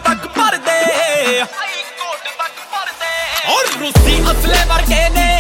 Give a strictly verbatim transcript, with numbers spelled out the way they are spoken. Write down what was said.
ਤੱਕ ਭਰਦੇ, high court ਤੱਕ ਭਰਦੇ। ਔਰ ਰੂਸੀ ਅਸਲੇ ਵਰਗੇ ਨੇ